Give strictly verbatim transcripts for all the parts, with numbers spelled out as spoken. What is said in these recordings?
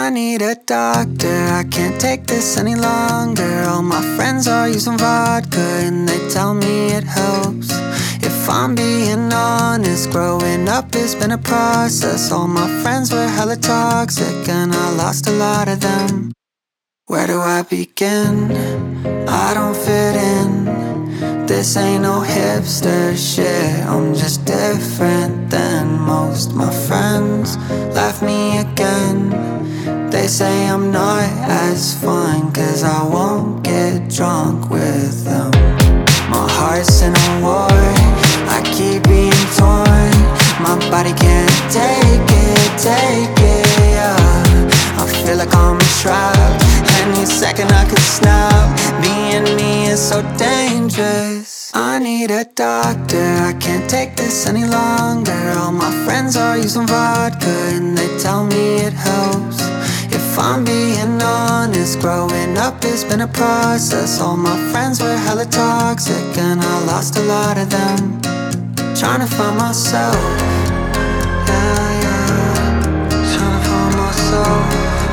I need a doctor, I can't take this any longer. All my friends are using vodka and they tell me it helps. If I'm being honest, growing up has been a process. All my friends were hella toxic and I lost a lot of them. Where do I begin? I don't fit in. This ain't no hipster shit, I'm just different than most. My friends left me again. They say I'm not as fun, cause I won't get drunk with them. My heart's in a war, I keep being torn. My body can't take it, take it, yeah. I feel like I'm trapped, any second I could snap. Being me is so dangerous. I need a doctor, I can't take this any longer. All my friends are using vodka and they tell me it helps. If I'm being honest, growing up has been a process. All my friends were hella toxic and I lost a lot of them. Trying to find myself, yeah, yeah. Trying to find myself.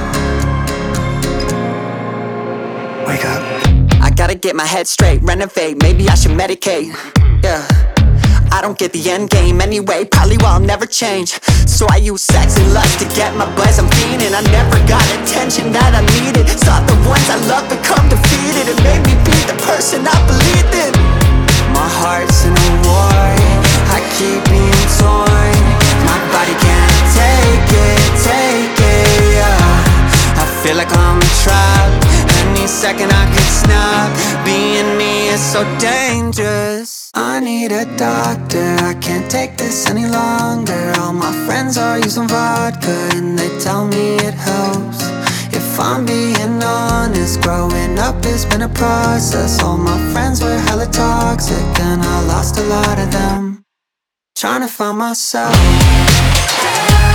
Wake up. I gotta get my head straight, renovate, maybe I should medicate, yeah. I don't get the end game anyway, probably will I'll never change. So I use sex and lust to get my buzz, I'm feeding. I never got attention that I needed. Saw the ones I love become defeated. It made me be the person I believed in. My heart's in a war, I keep being torn. My body can't take it, take it, yeah. I feel like I'm trapped, any second I could snap. Being me is so dangerous. I need a doctor, I can't take this any longer. All my friends are using vodka and they tell me it helps. If I'm being honest, growing up has been a process. All my friends were hella toxic and I lost a lot of them. Trying to find myself.